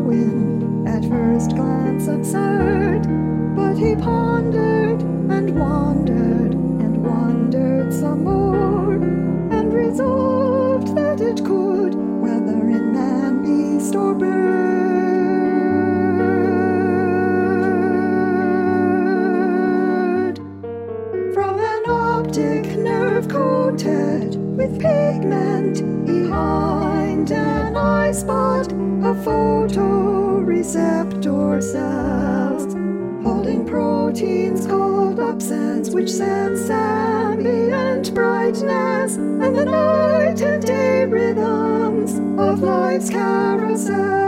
heroine, at first glance absurd, but he pondered and wandered and wondered some more, and resolved that it could, whether in man, beast, or bird. From an optic nerve coated with pigment behind an eye spot, a photoreceptor cells holding proteins called absence, which sense ambient brightness and the night and day rhythms of life's carousel.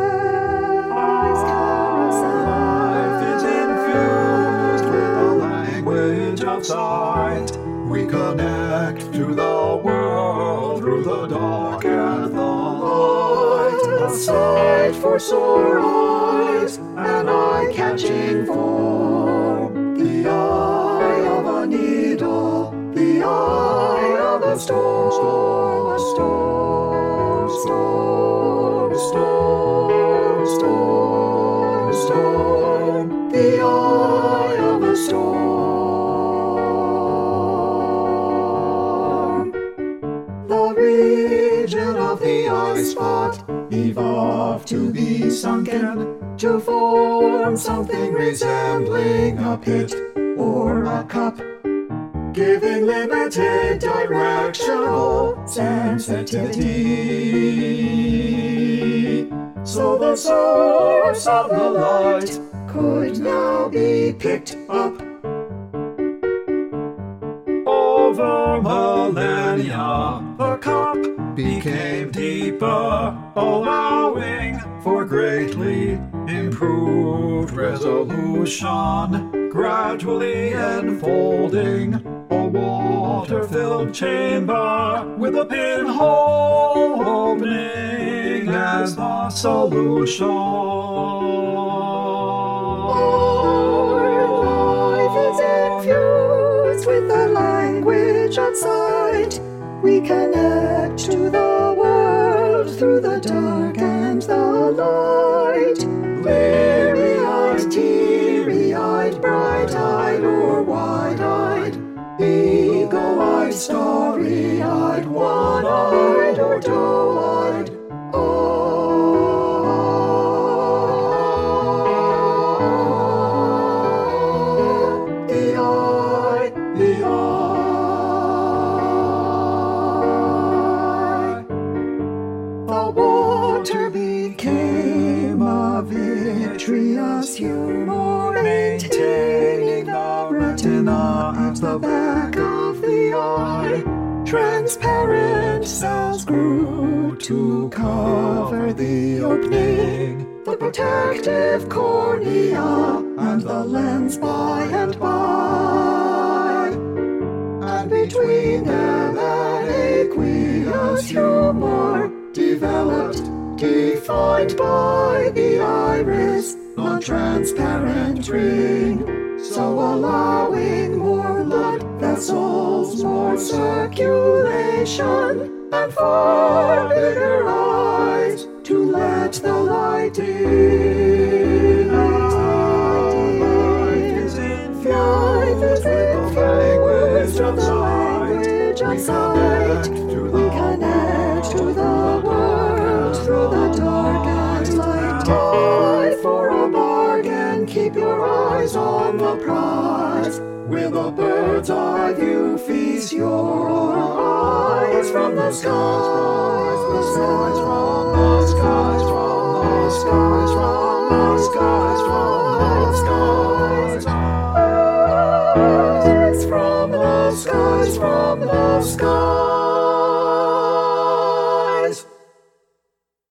Life is infused with the language of sight. We connect to the world through the dark and the light. A sight for sore eyes, an eye-catching form, the eye of a needle, the eye of a storm, storm, storm, storm, storm, storm, storm, the eye of a storm. The region of the eye spot evolved to be sunken, to form something resembling a pit or a cup, giving limited directional sensitivity. So the source of the light could now be picked up. Over millennia, the cup became deeper, allowing for greatly improved resolution, gradually enfolding a water-filled chamber with a pinhole opening as the solution. Our life is infused with the language of sight. We connect to the world through the dark and the light. Bleary-eyed, teary-eyed, bright-eyed or wide-eyed, eagle-eyed, starry-eyed, one-eyed or doe-eyed. The eye, the eye. The water became a vitreous humor, maintaining the retina at the back of the eye. Transparent cells grew to cover the opening, the protective cornea, and the lens by and by. And between them an aqueous humor developed, defined by the iris, non-transparent ring, so allowing more blood vessels, more circulation, and for bigger eyes to let the light in. Life is infused with the language of sight. We connect to the world through the dark and light. Eye for a bargain, keep your eyes on the prize. With a bird's eye view, feast your eyes from the skies, the skies, from the skies, from the skies, from the skies, from the skies, from the skies, from the skies.